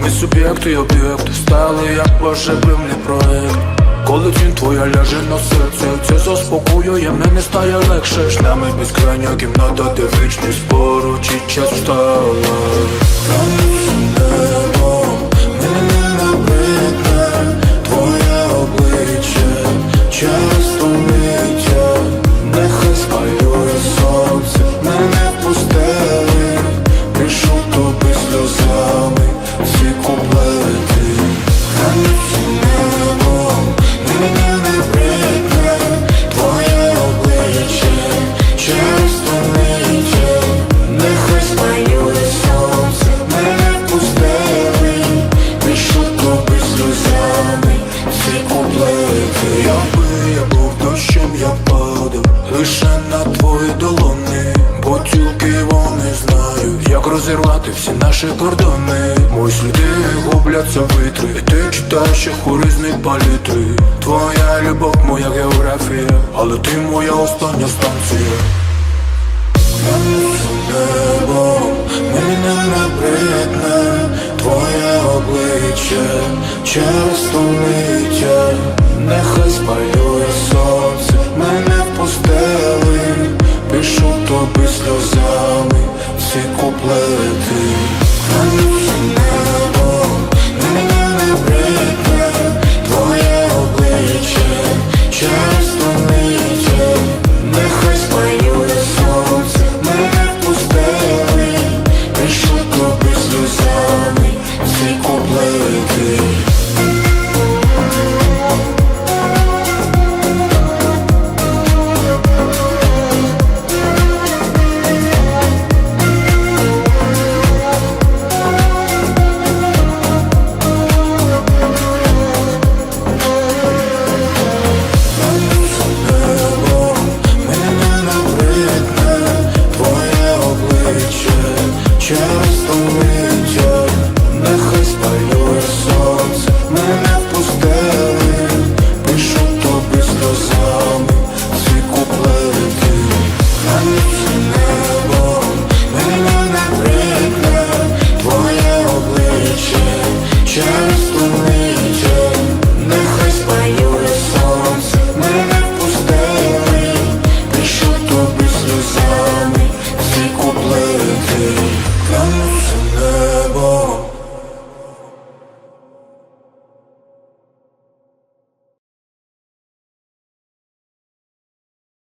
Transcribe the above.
Ми суб'єкти і об'єкти стали як поживний проект. Коли тінь твоя ляже на серце, це заспокоює, мене стає легше. Шлями безкрайня кімната, де вічність поруч і час встала. Небом мене не набридне твоє обличчя, часто миття, нехай спалює сонце, мене в пустелі, пишу тобі сльозами ці куплети. Небом мене не бридне твоє обличчя, часто миття, нехай спалює сонце, мене в пустелі, пишу тобі сльозами ці куплети. Якби я був дощем, я падав лише на твої долони, бо тільки вони знають, як розірвати всі наші кордони. Мої сліди губляться в вітрі, і ти читаєш їх у різні палітри. Твоя любов, моя географія, але ти моя остання станція. Небом мене не бридне твоє обличчя, часто миття, нехай спалює сонце, мене в пустелі, пишу тобі сльозами ці куплети. Небом мене не бридне твоє обличчя, часто миття, нехай спалює сонце, мене в пустелі, пишу тобі сльозами ці куплети. Часто миття, нехай спалює сонце, мене в пустелі, пишу тобі сльозами